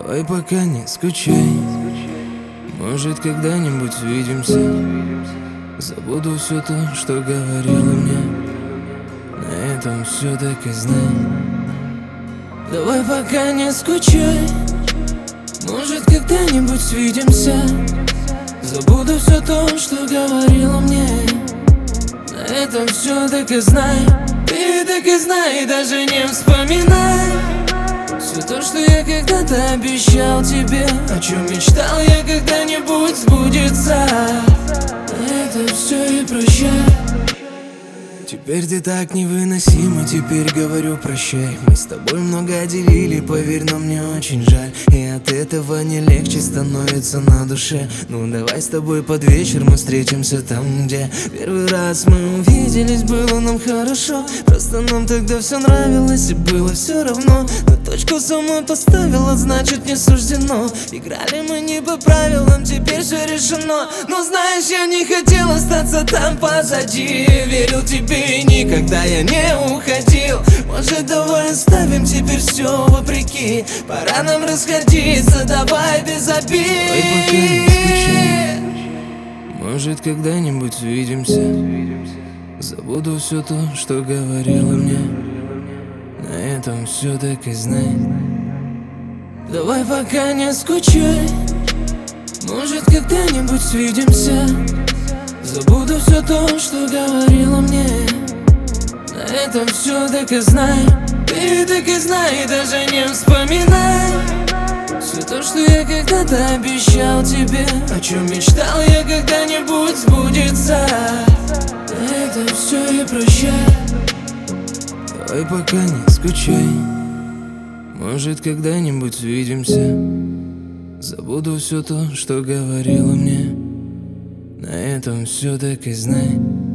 Давай пока не скучай, может когда-нибудь увидимся. Забуду все то, что говорила мне. На этом все, так и знай. Давай пока не скучай, может когда-нибудь свидимся. Забуду все то, что говорила мне. На этом все, так и знай. Ты так и знай, даже не вспоминай все то, что я когда-то обещал тебе, о чем мечтал я когда-нибудь сбудется. На этом все и прощай. Теперь ты так невыносима, теперь говорю прощай. Мы с тобой много делили, поверь, но мне очень жаль. И от этого не легче становится на душе. Ну давай с тобой под вечер мы встретимся там, где первый раз мы увиделись, было нам хорошо. Просто нам тогда все нравилось и было все равно. Но точку самой поставила, значит не суждено. Играли мы не по правилам, теперь все решено. Но знаешь, я не хотел остаться там позади. Верил тебе и никогда я не уходил. Может, давай оставим теперь все вопреки. Пора нам расходиться, давай без обид. Давай пока не скучай, может когда-нибудь увидимся. Забуду все то, что говорила мне. На этом все, так и знай. Давай пока не скучай, может когда-нибудь свидимся. Забуду все то, что говорила мне. На этом все, так и знай. Ты так и знай, даже не вспоминай все то, что я когда-то обещал тебе, о чем мечтал я когда-нибудь сбудется. На этом все и прощай. Давай пока не скучай, может когда-нибудь увидимся. Забуду все то, что говорила мне. На этом все, так и знай.